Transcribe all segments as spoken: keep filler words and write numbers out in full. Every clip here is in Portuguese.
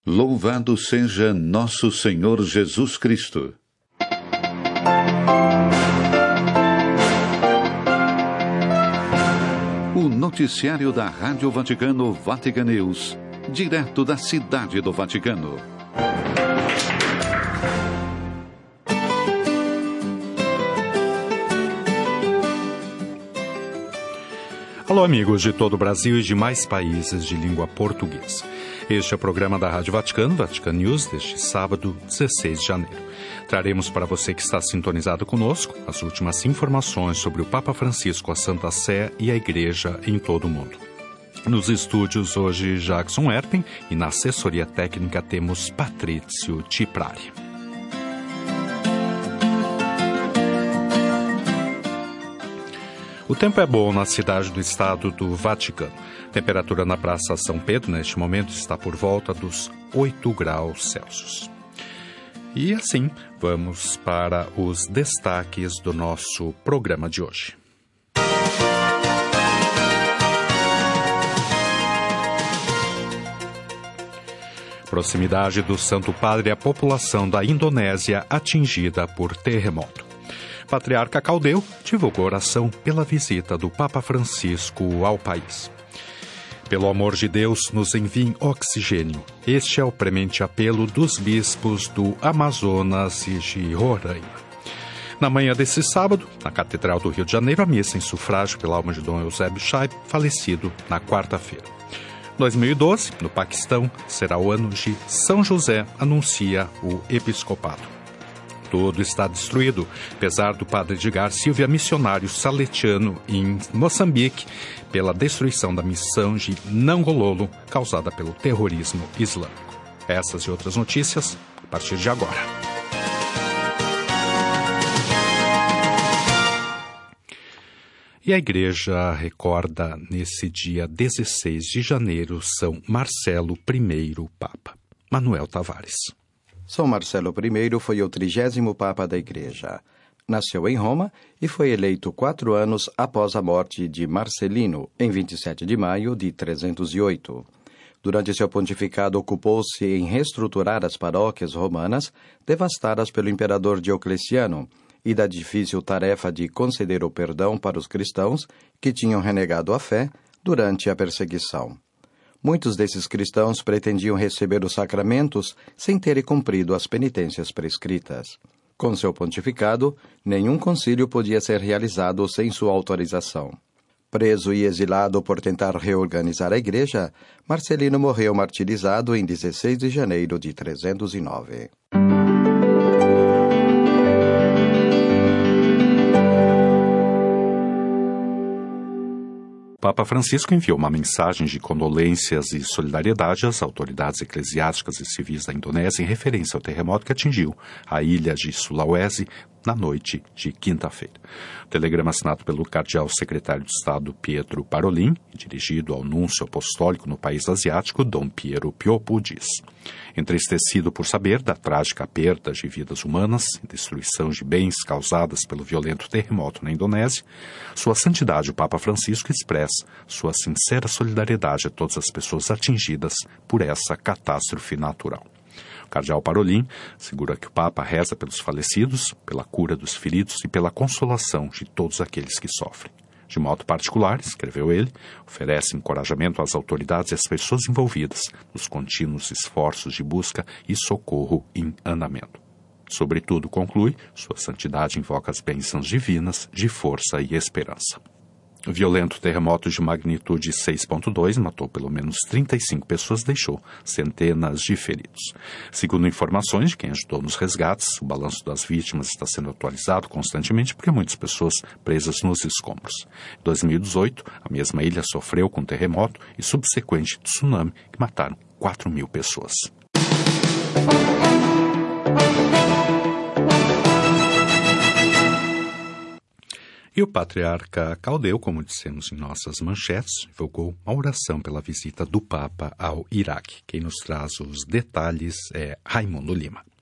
Louvado seja nosso Senhor Jesus Cristo. O noticiário da Rádio Vaticano Vatican News, direto da Cidade do Vaticano. Alô, amigos de todo o Brasil e de mais países de língua portuguesa. Este é o programa da Rádio Vaticano, Vatican News, deste sábado, dezesseis de janeiro. Traremos para você que está sintonizado conosco as últimas informações sobre o Papa Francisco, a Santa Sé e a Igreja em todo o mundo. Nos estúdios hoje, Jackson Erpen, e na assessoria técnica temos Patrício Ciprari. O tempo é bom na cidade do Estado do Vaticano. A temperatura na Praça São Pedro, neste momento, está por volta dos oito graus Celsius. E assim, vamos para os destaques do nosso programa de hoje. Proximidade do Santo Padre à população da Indonésia atingida por terremoto. Patriarca Caldeu divulgou oração pela visita do Papa Francisco ao país. Pelo amor de Deus, nos enviem oxigênio. Este é o premente apelo dos bispos do Amazonas e de Roraima. Na manhã desse sábado, na Catedral do Rio de Janeiro, a missa em sufrágio pela alma de Dom Eusébio Chaib, falecido na quarta-feira. dois mil e doze, no Paquistão, será o ano de São José, anuncia o episcopado. Tudo está destruído, apesar do padre Edgar Silva, missionário saletiano em Moçambique, pela destruição da missão de Nangololo, causada pelo terrorismo islâmico. Essas e outras notícias, a partir de agora. E a Igreja recorda, nesse dia dezesseis de janeiro, São Marcelo I Papa. Manuel Tavares. São Marcelo I foi o trigésimo Papa da Igreja. Nasceu em Roma e foi eleito quatro anos após a morte de Marcelino, em vinte e sete de maio de trezentos e oito. Durante seu pontificado, ocupou-se em reestruturar as paróquias romanas devastadas pelo imperador Diocleciano e da difícil tarefa de conceder o perdão para os cristãos que tinham renegado a fé durante a perseguição. Muitos desses cristãos pretendiam receber os sacramentos sem terem cumprido as penitências prescritas. Com seu pontificado, nenhum concílio podia ser realizado sem sua autorização. Preso e exilado por tentar reorganizar a Igreja, Marcelino morreu martirizado em dezesseis de janeiro de trezentos e nove. O Papa Francisco enviou uma mensagem de condolências e solidariedade às autoridades eclesiásticas e civis da Indonésia em referência ao terremoto que atingiu a ilha de Sulawesi na noite de quinta-feira. O telegrama assinado pelo cardeal secretário de Estado Pietro Parolin, dirigido ao núncio apostólico no país asiático, Dom Piero Piopo, diz: entristecido por saber da trágica perda de vidas humanas e destruição de bens causadas pelo violento terremoto na Indonésia, Sua Santidade o Papa Francisco expressa sua sincera solidariedade a todas as pessoas atingidas por essa catástrofe natural. O cardeal Parolin assegura que o Papa reza pelos falecidos, pela cura dos feridos e pela consolação de todos aqueles que sofrem. De modo particular, escreveu ele, oferece encorajamento às autoridades e às pessoas envolvidas nos contínuos esforços de busca e socorro em andamento. Sobretudo, conclui, Sua Santidade invoca as bênçãos divinas de força e esperança. O violento terremoto de magnitude seis ponto dois matou pelo menos trinta e cinco pessoas e deixou centenas de feridos. Segundo informações de quem ajudou nos resgates, o balanço das vítimas está sendo atualizado constantemente porque muitas pessoas presas nos escombros. Em dois mil e dezoito, a mesma ilha sofreu com um terremoto e subsequente tsunami que mataram quatro mil pessoas. E o patriarca Caldeu, como dissemos em nossas manchetes, divulgou uma oração pela visita do Papa ao Iraque. Quem nos traz os detalhes é Raimundo Lima.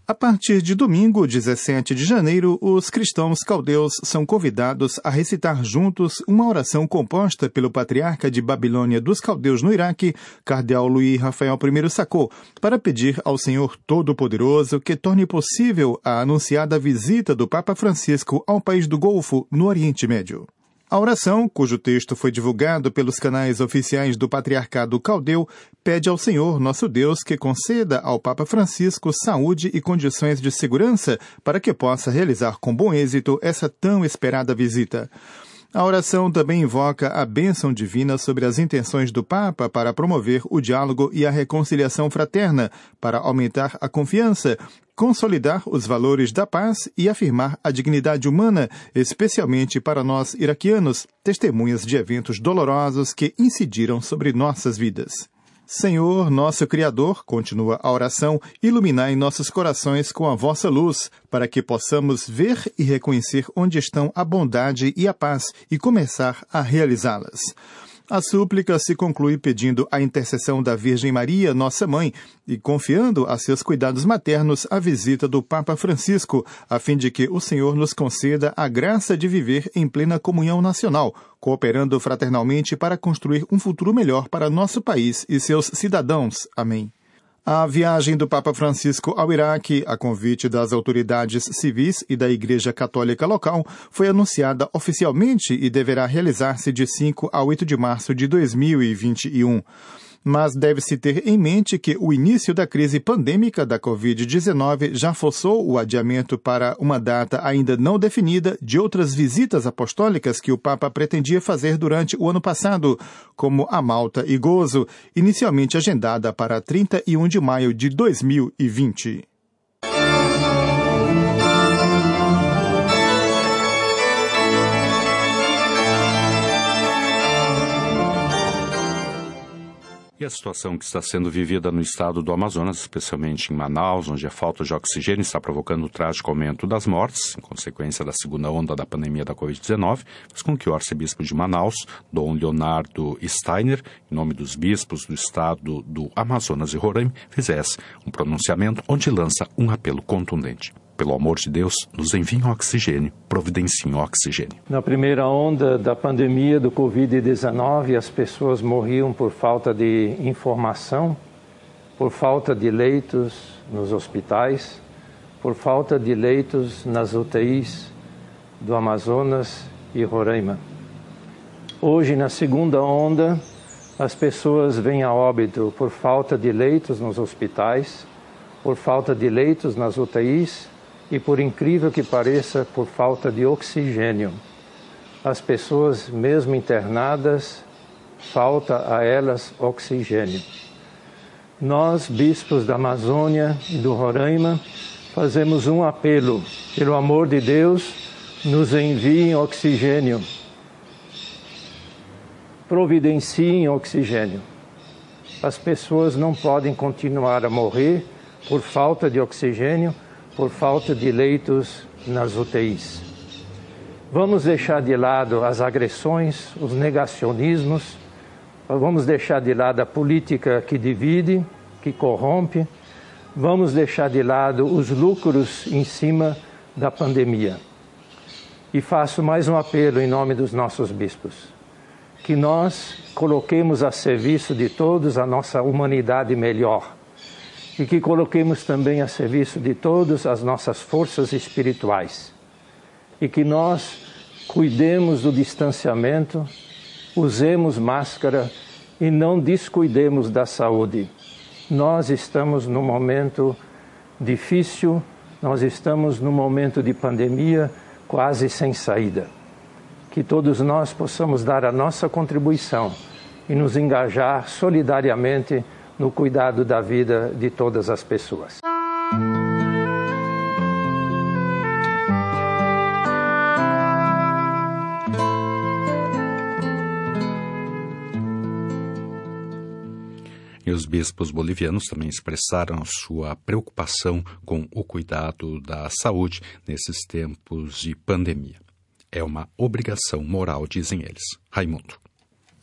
A partir de domingo, dezessete de janeiro, os cristãos caldeus são convidados a recitar juntos uma oração composta pelo patriarca de Babilônia dos caldeus no Iraque, cardeal Luís Rafael I Sacco, para pedir ao Senhor Todo-Poderoso que torne possível a anunciada visita do Papa Francisco ao país do Golfo, no Oriente Médio. A oração, cujo texto foi divulgado pelos canais oficiais do Patriarcado Caldeu, pede ao Senhor, nosso Deus, que conceda ao Papa Francisco saúde e condições de segurança para que possa realizar com bom êxito essa tão esperada visita. A oração também invoca a bênção divina sobre as intenções do Papa para promover o diálogo e a reconciliação fraterna, para aumentar a confiança, consolidar os valores da paz e afirmar a dignidade humana, especialmente para nós iraquianos, testemunhas de eventos dolorosos que incidiram sobre nossas vidas. Senhor, nosso Criador, continua a oração, iluminai nossos corações com a vossa luz, para que possamos ver e reconhecer onde estão a bondade e a paz e começar a realizá-las. A súplica se conclui pedindo a intercessão da Virgem Maria, nossa mãe, e confiando a seus cuidados maternos a visita do Papa Francisco, a fim de que o Senhor nos conceda a graça de viver em plena comunhão nacional, cooperando fraternalmente para construir um futuro melhor para nosso país e seus cidadãos. Amém. A viagem do Papa Francisco ao Iraque, a convite das autoridades civis e da Igreja Católica local, foi anunciada oficialmente e deverá realizar-se de cinco a oito de março de dois mil e vinte e um. Mas deve-se ter em mente que o início da crise pandêmica da covid dezenove já forçou o adiamento para uma data ainda não definida de outras visitas apostólicas que o Papa pretendia fazer durante o ano passado, como a Malta e Gozo, inicialmente agendada para trinta e um de maio de dois mil e vinte. E a situação que está sendo vivida no estado do Amazonas, especialmente em Manaus, onde a falta de oxigênio está provocando o trágico aumento das mortes, em consequência da segunda onda da pandemia da covid dezenove, fez com que o arcebispo de Manaus, Dom Leonardo Steiner, em nome dos bispos do estado do Amazonas e Roraima, fizesse um pronunciamento onde lança um apelo contundente. Pelo amor de Deus, nos enviem oxigênio, providenciem oxigênio. Na primeira onda da pandemia do covid dezenove, as pessoas morriam por falta de informação, por falta de leitos nos hospitais, por falta de leitos nas U T Is do Amazonas e Roraima. Hoje, na segunda onda, as pessoas vêm a óbito por falta de leitos nos hospitais, por falta de leitos nas U T Is, e, por incrível que pareça, por falta de oxigênio. As pessoas, mesmo internadas, falta a elas oxigênio. Nós, bispos da Amazônia e do Roraima, fazemos um apelo. Pelo amor de Deus, nos enviem oxigênio. Providenciem oxigênio. As pessoas não podem continuar a morrer por falta de oxigênio, por falta de leitos nas U T Is. Vamos deixar de lado as agressões, os negacionismos, vamos deixar de lado a política que divide, que corrompe, vamos deixar de lado os lucros em cima da pandemia. E faço mais um apelo em nome dos nossos bispos, que nós coloquemos a serviço de todos a nossa humanidade melhor, e que coloquemos também a serviço de todas as nossas forças espirituais. E que nós cuidemos do distanciamento, usemos máscara e não descuidemos da saúde. Nós estamos num momento difícil, nós estamos num momento de pandemia quase sem saída. Que todos nós possamos dar a nossa contribuição e nos engajar solidariamente no cuidado da vida de todas as pessoas. E os bispos bolivianos também expressaram sua preocupação com o cuidado da saúde nesses tempos de pandemia. É uma obrigação moral, dizem eles. Raimundo.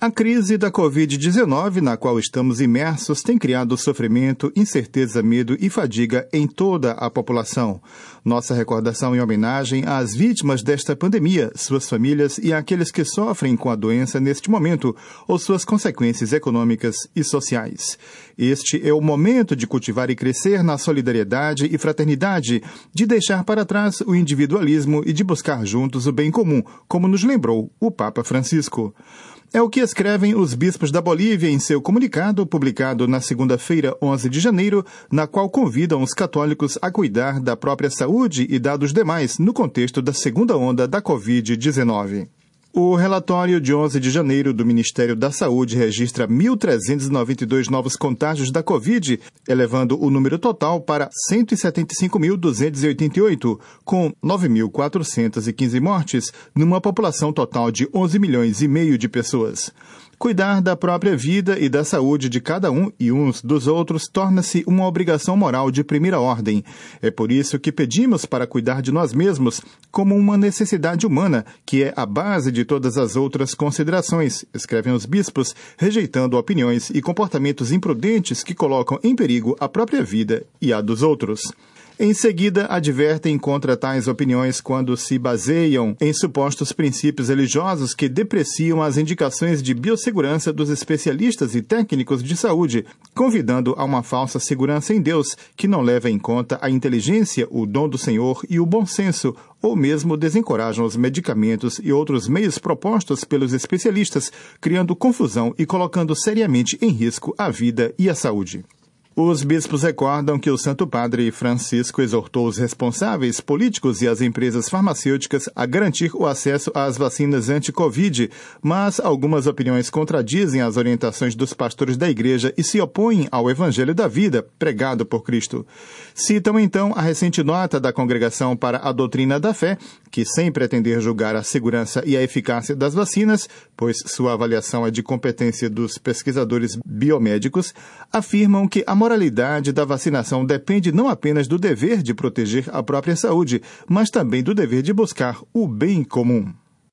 A crise da covid dezenove, na qual estamos imersos, tem criado sofrimento, incerteza, medo e fadiga em toda a população. Nossa recordação em homenagem às vítimas desta pandemia, suas famílias e àqueles que sofrem com a doença neste momento ou suas consequências econômicas e sociais. Este é o momento de cultivar e crescer na solidariedade e fraternidade, de deixar para trás o individualismo e de buscar juntos o bem comum, como nos lembrou o Papa Francisco. É o que escrevem os bispos da Bolívia em seu comunicado, publicado na segunda-feira, onze de janeiro, na qual convidam os católicos a cuidar da própria saúde e da dos demais no contexto da segunda onda da covid dezenove. O relatório de onze de janeiro do Ministério da Saúde registra mil trezentos e noventa e dois novos contágios da Covid, elevando o número total para cento e setenta e cinco mil duzentos e oitenta e oito, com nove mil quatrocentas e quinze mortes, numa população total de onze milhões e meio de pessoas. Cuidar da própria vida e da saúde de cada um e uns dos outros torna-se uma obrigação moral de primeira ordem. É por isso que pedimos para cuidar de nós mesmos como uma necessidade humana, que é a base de todas as outras considerações, escrevem os bispos, rejeitando opiniões e comportamentos imprudentes que colocam em perigo a própria vida e a dos outros. Em seguida, advertem contra tais opiniões quando se baseiam em supostos princípios religiosos que depreciam as indicações de biossegurança dos especialistas e técnicos de saúde, convidando a uma falsa segurança em Deus que não leva em conta a inteligência, o dom do Senhor e o bom senso, ou mesmo desencorajam os medicamentos e outros meios propostos pelos especialistas, criando confusão e colocando seriamente em risco a vida e a saúde. Os bispos recordam que o Santo Padre Francisco exortou os responsáveis políticos e as empresas farmacêuticas a garantir o acesso às vacinas anti-Covid, mas algumas opiniões contradizem as orientações dos pastores da Igreja e se opõem ao Evangelho da Vida, pregado por Cristo. Citam, então, a recente nota da Congregação para a Doutrina da Fé, que, sem pretender julgar a segurança e a eficácia das vacinas, pois sua avaliação é de competência dos pesquisadores biomédicos, afirmam que a moralidade da vacinação depende não apenas do dever de proteger a própria saúde, mas também do dever de buscar o bem comum.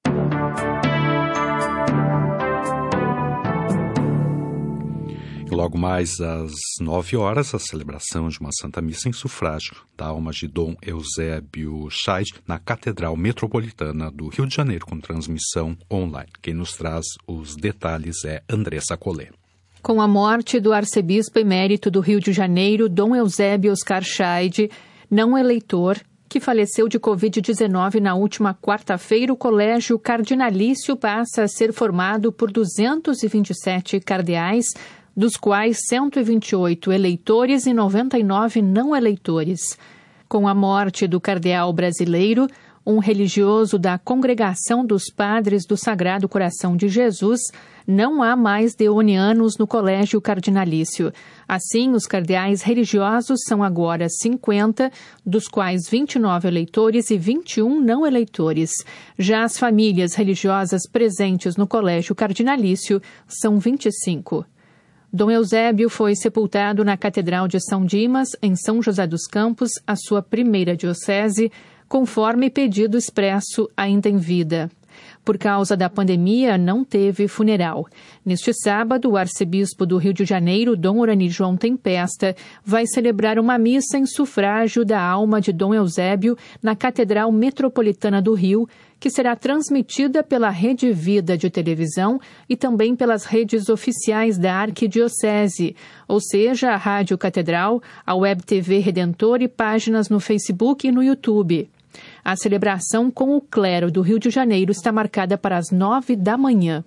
E logo mais às nove horas, a celebração de uma Santa Missa em sufrágio da alma de Dom Eusébio Scheid na Catedral Metropolitana do Rio de Janeiro, com transmissão online. Quem nos traz os detalhes é Andressa Collet. Com a morte do arcebispo emérito do Rio de Janeiro, Dom Eusébio Oscar Scheid, não eleitor, que faleceu de covid dezenove na última quarta-feira, o Colégio Cardinalício passa a ser formado por duzentos e vinte e sete cardeais, dos quais cento e vinte e oito eleitores e noventa e nove não eleitores. Com a morte do cardeal brasileiro, um religioso da Congregação dos Padres do Sagrado Coração de Jesus, não há mais deonianos no Colégio Cardinalício. Assim, os cardeais religiosos são agora cinquenta, dos quais vinte e nove eleitores e vinte e um não eleitores. Já as famílias religiosas presentes no Colégio Cardinalício são vinte e cinco. Dom Eusébio foi sepultado na Catedral de São Dimas, em São José dos Campos, a sua primeira diocese, conforme pedido expresso ainda em vida. Por causa da pandemia, não teve funeral. Neste sábado, o arcebispo do Rio de Janeiro, Dom Orani João Tempesta, vai celebrar uma missa em sufrágio da alma de Dom Eusébio na Catedral Metropolitana do Rio, que será transmitida pela Rede Vida de televisão e também pelas redes oficiais da Arquidiocese, ou seja, a Rádio Catedral, a Web T V Redentor e páginas no Facebook e no YouTube. A celebração com o clero do Rio de Janeiro está marcada para as nove da manhã.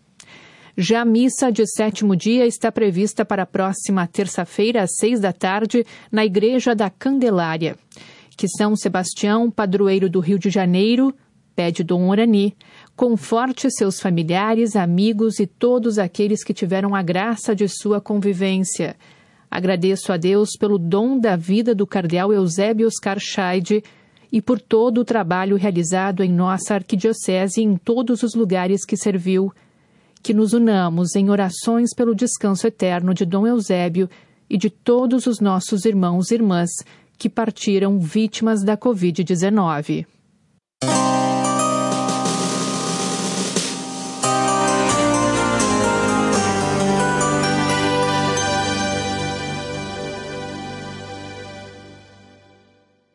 Já a missa de sétimo dia está prevista para a próxima terça-feira, às seis da tarde, na Igreja da Candelária. Que São Sebastião, padroeiro do Rio de Janeiro, pede Dom Orani, conforte seus familiares, amigos e todos aqueles que tiveram a graça de sua convivência. Agradeço a Deus pelo dom da vida do cardeal Eusébio Oscar Scheid, e por todo o trabalho realizado em nossa arquidiocese e em todos os lugares que serviu. Que nos unamos em orações pelo descanso eterno de Dom Eusébio e de todos os nossos irmãos e irmãs que partiram vítimas da covid dezenove.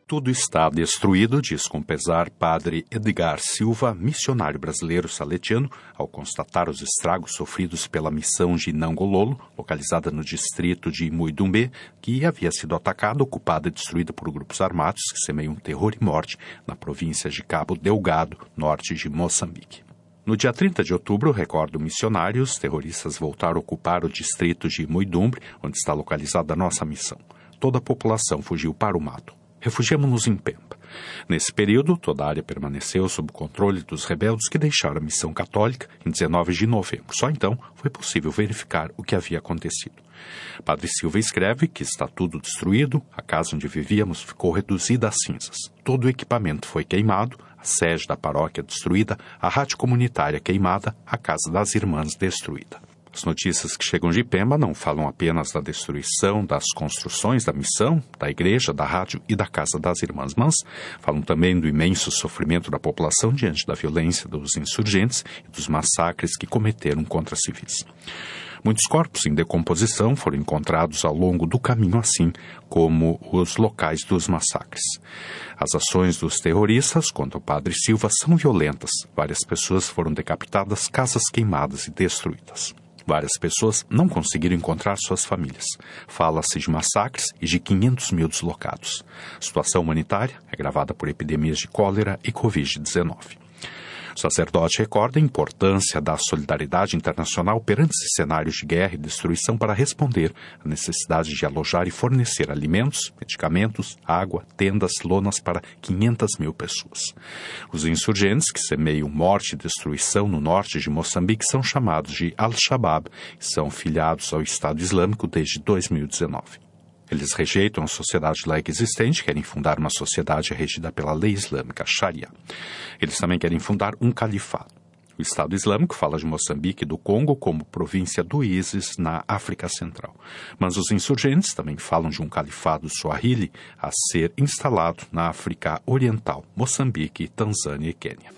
Tudo está destruído, diz com pesar Padre Edgar Silva, missionário brasileiro saletiano, ao constatar os estragos sofridos pela missão de Nangololo, localizada no distrito de Muidumbê, que havia sido atacada, ocupada e destruída por grupos armados que semeiam terror e morte na província de Cabo Delgado, norte de Moçambique. No dia trinta de outubro, recordo missionários, terroristas voltaram a ocupar o distrito de Muidumbre, onde está localizada a nossa missão. Toda a população fugiu para o mato. Refugiamo-nos em Pemba. Nesse período, toda a área permaneceu sob o controle dos rebeldes que deixaram a missão católica em dezenove de novembro. Só então foi possível verificar o que havia acontecido. Padre Silva escreve que está tudo destruído, a casa onde vivíamos ficou reduzida a cinzas. Todo o equipamento foi queimado, a sede da paróquia destruída, a rádio comunitária queimada, a casa das irmãs destruída. As notícias que chegam de Pemba não falam apenas da destruição das construções da missão, da igreja, da rádio e da casa das irmãs, mas falam também do imenso sofrimento da população diante da violência dos insurgentes e dos massacres que cometeram contra civis. Muitos corpos em decomposição foram encontrados ao longo do caminho, assim como os locais dos massacres. As ações dos terroristas, contra o Padre Silva, são violentas. Várias pessoas foram decapitadas, casas queimadas e destruídas. Várias pessoas não conseguiram encontrar suas famílias. Fala-se de massacres e de quinhentos mil deslocados. A situação humanitária é agravada por epidemias de cólera e covid dezenove. O sacerdote recorda a importância da solidariedade internacional perante esses cenários de guerra e destruição para responder à necessidade de alojar e fornecer alimentos, medicamentos, água, tendas, lonas para quinhentas mil pessoas. Os insurgentes que semeiam morte e destruição no norte de Moçambique são chamados de Al-Shabaab e são filiados ao Estado Islâmico desde dois mil e dezenove. Eles rejeitam a sociedade laica existente, querem fundar uma sociedade regida pela lei islâmica, Sharia. Eles também querem fundar um califado. O Estado Islâmico fala de Moçambique e do Congo como província do ISIS na África Central. Mas os insurgentes também falam de um califado Swahili a ser instalado na África Oriental, Moçambique, Tanzânia e Quênia.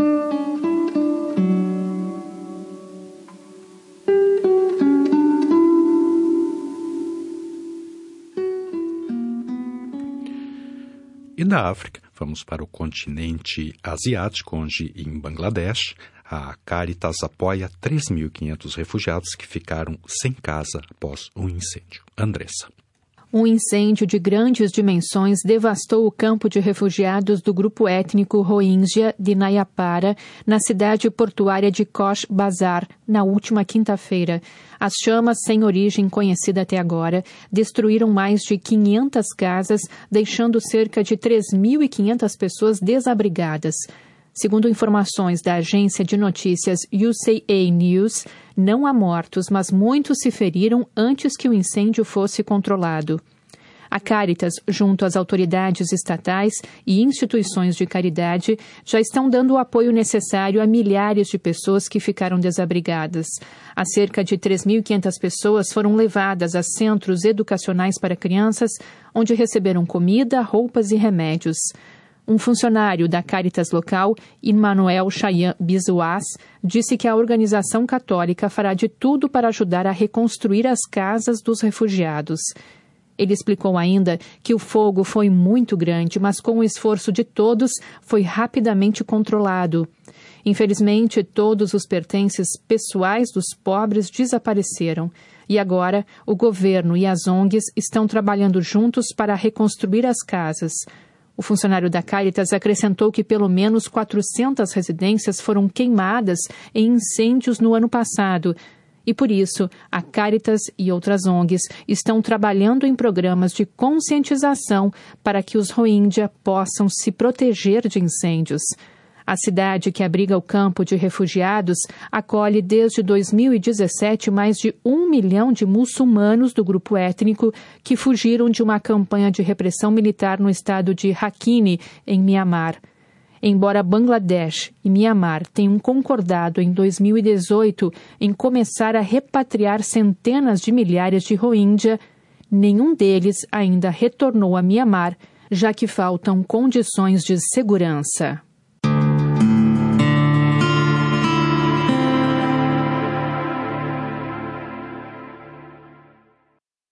E na África, vamos para o continente asiático, onde em Bangladesh, a Caritas apoia três mil e quinhentos refugiados que ficaram sem casa após um incêndio. Andressa. Um incêndio de grandes dimensões devastou o campo de refugiados do grupo étnico Rohingya de Nayapara, na cidade portuária de Cox's Bazar, na última quinta-feira. As chamas, sem origem conhecida até agora, destruíram mais de quinhentas casas, deixando cerca de três mil e quinhentas pessoas desabrigadas. Segundo informações da agência de notícias U C A News, não há mortos, mas muitos se feriram antes que o incêndio fosse controlado. A Caritas, junto às autoridades estatais e instituições de caridade, já estão dando o apoio necessário a milhares de pessoas que ficaram desabrigadas. Há cerca de três mil e quinhentas pessoas foram levadas a centros educacionais para crianças, onde receberam comida, roupas e remédios. Um funcionário da Caritas local, Emmanuel Chayan Biswas, disse que a organização católica fará de tudo para ajudar a reconstruir as casas dos refugiados. Ele explicou ainda que o fogo foi muito grande, mas com o esforço de todos foi rapidamente controlado. Infelizmente, todos os pertences pessoais dos pobres desapareceram. E agora, o governo e as O N Gs estão trabalhando juntos para reconstruir as casas. O funcionário da Caritas acrescentou que pelo menos quatrocentas residências foram queimadas em incêndios no ano passado. E por isso, a Caritas e outras O N Gs estão trabalhando em programas de conscientização para que os Rohingya possam se proteger de incêndios. A cidade que abriga o campo de refugiados acolhe desde dois mil e dezessete mais de um milhão de muçulmanos do grupo étnico que fugiram de uma campanha de repressão militar no estado de Rakhine, em Mianmar. Embora Bangladesh e Mianmar tenham concordado em dois mil e dezoito em começar a repatriar centenas de milhares de Rohingya, nenhum deles ainda retornou a Mianmar, já que faltam condições de segurança.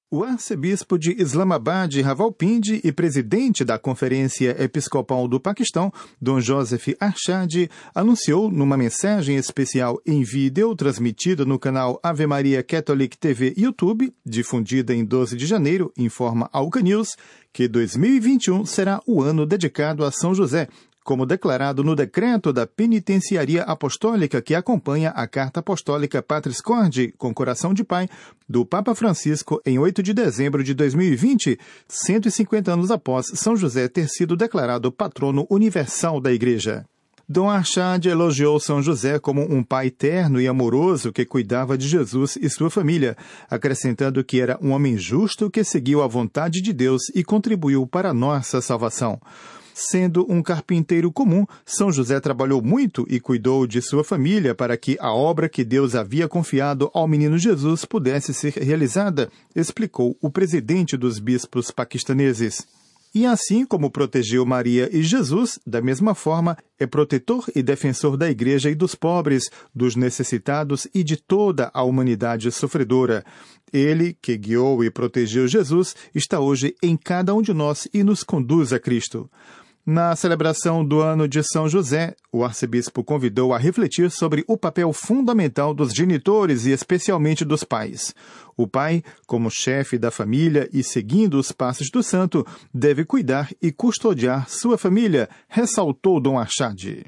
O arcebispo de Islamabad, Rawalpindi, e presidente da Conferência Episcopal do Paquistão, Dom Joseph Arshad, anunciou numa mensagem especial em vídeo transmitida no canal Ave Maria Catholic T V YouTube, difundida em doze de janeiro, informa Alca News, que dois mil e vinte e um será o ano dedicado a São José, como declarado no decreto da Penitenciaria Apostólica que acompanha a Carta Apostólica Patris Corde, com coração de pai, do Papa Francisco em oito de dezembro de dois mil e vinte, cento e cinquenta anos após São José ter sido declarado patrono universal da Igreja. Dom Arshad elogiou São José como um pai terno e amoroso que cuidava de Jesus e sua família, acrescentando que era um homem justo que seguiu a vontade de Deus e contribuiu para a nossa salvação. Sendo um carpinteiro comum, São José trabalhou muito e cuidou de sua família para que a obra que Deus havia confiado ao menino Jesus pudesse ser realizada, explicou o presidente dos bispos paquistaneses. E assim como protegeu Maria e Jesus, da mesma forma, é protetor e defensor da Igreja e dos pobres, dos necessitados e de toda a humanidade sofredora. Ele, que guiou e protegeu Jesus, está hoje em cada um de nós e nos conduz a Cristo. Na celebração do ano de São José, o arcebispo convidou a refletir sobre o papel fundamental dos genitores e especialmente dos pais. O pai, como chefe da família e seguindo os passos do santo, deve cuidar e custodiar sua família, ressaltou Dom Arshad.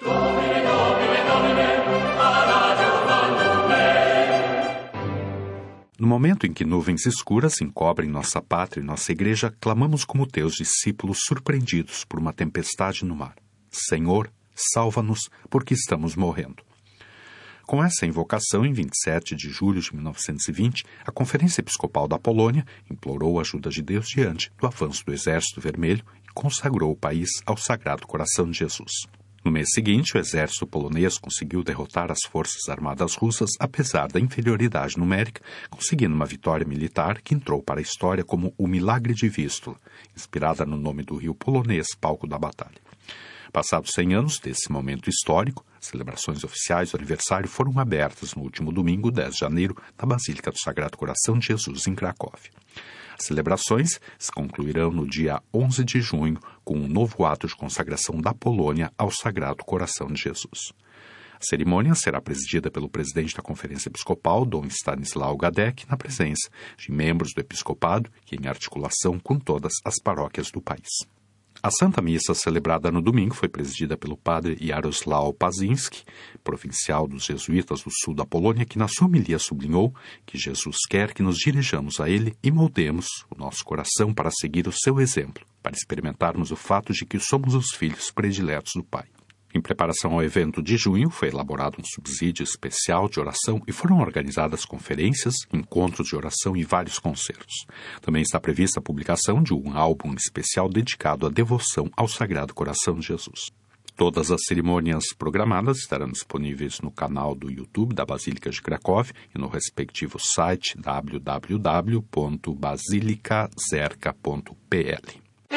No momento em que nuvens escuras encobrem nossa pátria e nossa igreja, clamamos como teus discípulos surpreendidos por uma tempestade no mar. Senhor, salva-nos, porque estamos morrendo. Com essa invocação, em vinte e sete de julho de mil novecentos e vinte, a Conferência Episcopal da Polônia implorou a ajuda de Deus diante do avanço do Exército Vermelho e consagrou o país ao Sagrado Coração de Jesus. No mês seguinte, o exército polonês conseguiu derrotar as forças armadas russas, apesar da inferioridade numérica, conseguindo uma vitória militar que entrou para a história como o Milagre de Vístula, inspirada no nome do rio polonês, palco da batalha. Passados cem anos desse momento histórico, as celebrações oficiais do aniversário foram abertas no último domingo, dez de janeiro, na Basílica do Sagrado Coração de Jesus, em Cracóvia. As celebrações se concluirão no dia onze de junho com um novo ato de consagração da Polônia ao Sagrado Coração de Jesus. A cerimônia será presidida pelo presidente da Conferência Episcopal, Dom Stanislau Gadek, na presença de membros do episcopado e em articulação com todas as paróquias do país. A Santa Missa, celebrada no domingo, foi presidida pelo padre Jaroslaw Pazinski, provincial dos jesuítas do sul da Polônia, que na sua homilia sublinhou que Jesus quer que nos dirijamos a Ele e moldemos o nosso coração para seguir o seu exemplo, para experimentarmos o fato de que somos os filhos prediletos do Pai. Em preparação ao evento de junho, foi elaborado um subsídio especial de oração e foram organizadas conferências, encontros de oração e vários concertos. Também está prevista a publicação de um álbum especial dedicado à devoção ao Sagrado Coração de Jesus. Todas as cerimônias programadas estarão disponíveis no canal do YouTube da Basílica de Cracóvia e no respectivo site w w w ponto basilica zerka ponto p l.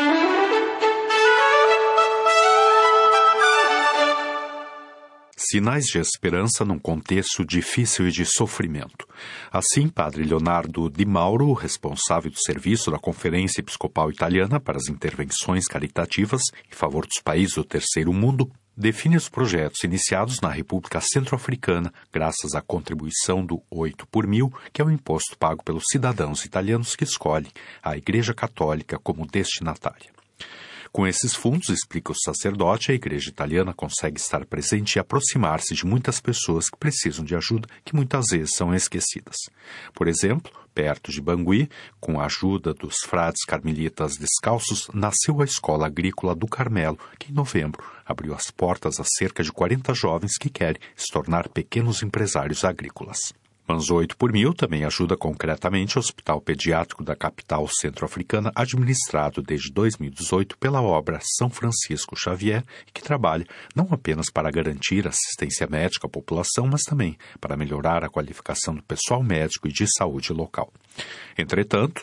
Sinais de esperança num contexto difícil e de sofrimento. Assim, padre Leonardo Di Mauro, responsável do serviço da Conferência Episcopal Italiana para as intervenções caritativas em favor dos países do Terceiro Mundo, define os projetos iniciados na República Centro-Africana graças à contribuição do oito por mil, que é o imposto pago pelos cidadãos italianos que escolhem a Igreja Católica como destinatária. Com esses fundos, explica o sacerdote, a Igreja Italiana consegue estar presente e aproximar-se de muitas pessoas que precisam de ajuda, que muitas vezes são esquecidas. Por exemplo, perto de Bangui, com a ajuda dos frades carmelitas descalços, nasceu a Escola Agrícola do Carmelo, que em novembro abriu as portas a cerca de quarenta jovens que querem se tornar pequenos empresários agrícolas. Mas o oito por mil também ajuda concretamente o Hospital Pediátrico da capital centro-africana, administrado desde dois mil e dezoito pela obra São Francisco Xavier, e que trabalha não apenas para garantir assistência médica à população, mas também para melhorar a qualificação do pessoal médico e de saúde local. Entretanto,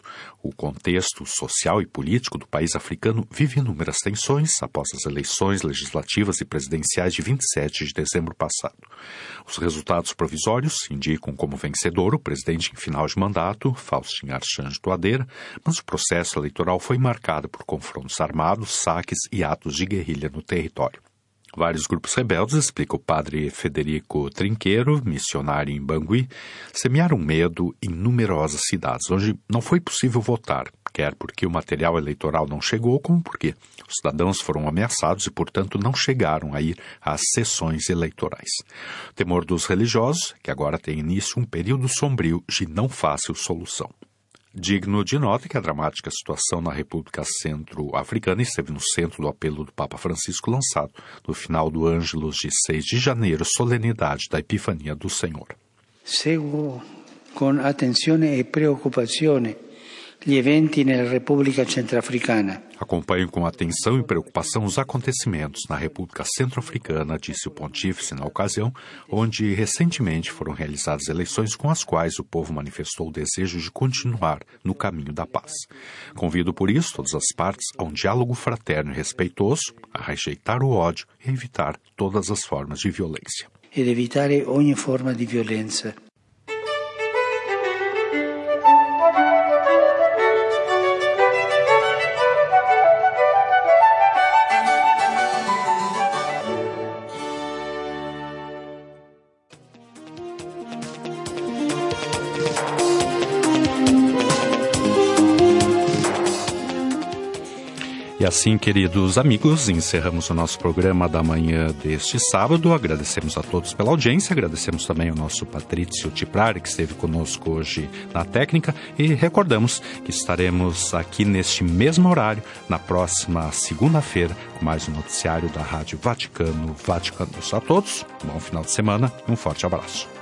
O contexto social e político do país africano vive inúmeras tensões após as eleições legislativas e presidenciais de vinte e sete de dezembro passado. Os resultados provisórios indicam como vencedor o presidente em final de mandato, Faustin Archange Touadéra, mas o processo eleitoral foi marcado por confrontos armados, saques e atos de guerrilha no território. Vários grupos rebeldes, explica o padre Federico Trinqueiro, missionário em Bangui, semearam medo em numerosas cidades, onde não foi possível votar, quer porque o material eleitoral não chegou, como porque os cidadãos foram ameaçados e, portanto, não chegaram a ir às sessões eleitorais. O temor dos religiosos, que agora tem início um período sombrio de não fácil solução. Digno de nota que a dramática situação na República Centro-Africana esteve no centro do apelo do Papa Francisco lançado no final do Ângelus de seis de janeiro, solenidade da Epifania do Senhor. Seguo com atenção e preocupação gli eventi nella Repubblica Centroafricana. Acompanho com atenção e preocupação os acontecimentos na República Centro-Africana, disse o pontífice na ocasião, onde recentemente foram realizadas eleições com as quais o povo manifestou o desejo de continuar no caminho da paz. Convido por isso todas as partes a um diálogo fraterno e respeitoso, a rejeitar o ódio e a evitar todas as formas de violência. E evitar ogni forma de violência. E assim, queridos amigos, encerramos o nosso programa da manhã deste sábado. Agradecemos a todos pela audiência, agradecemos também ao nosso Patrício Tiprari, que esteve conosco hoje na técnica, e recordamos que estaremos aqui neste mesmo horário, na próxima segunda-feira, com mais um noticiário da Rádio Vaticano, Vaticano. A todos, um bom final de semana e um forte abraço.